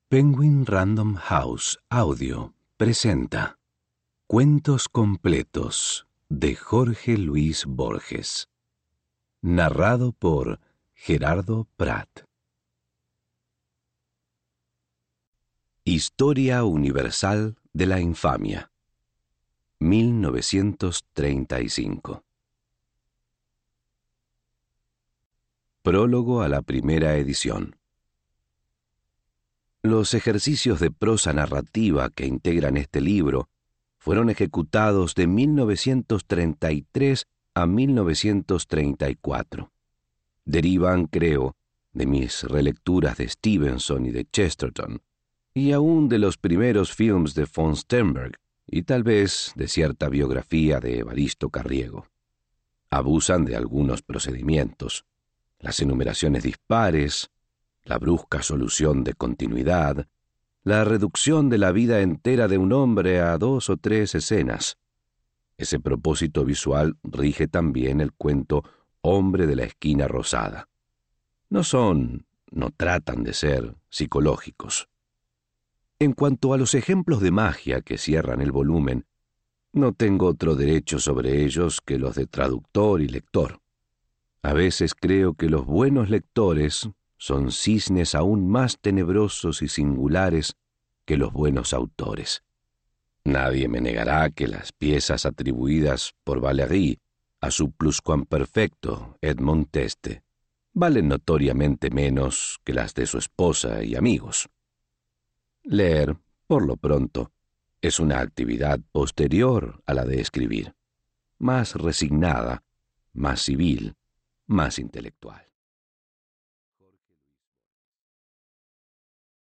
Penguin Random House Audio presenta Cuentos completos de Jorge Luis Borges, narrado por Gerardo Prat. Historia Universal de la Infamia, 1935. Prólogo a la primera edición. Los ejercicios de prosa narrativa que integran este libro fueron ejecutados de 1933 a 1934. Derivan, creo, de mis relecturas de Stevenson y de Chesterton, y aún de los primeros films de von Sternberg, y tal vez de cierta biografía de Evaristo Carriego. Abusan de algunos procedimientos, las enumeraciones dispares, la brusca solución de continuidad, la reducción de la vida entera de un hombre a 2 o 3 escenas. Ese propósito visual rige también el cuento Hombre de la esquina rosada. No tratan de ser psicológicos. En cuanto a los ejemplos de magia que cierran el volumen, no tengo otro derecho sobre ellos que los de traductor y lector. A veces creo que los buenos lectores son cisnes aún más tenebrosos y singulares que los buenos autores. Nadie me negará que las piezas atribuidas por Valéry a su pluscuamperfecto Edmond Teste valen notoriamente menos que las de su esposa y amigos. Leer, por lo pronto, es una actividad posterior a la de escribir, más resignada, más civil, más intelectual.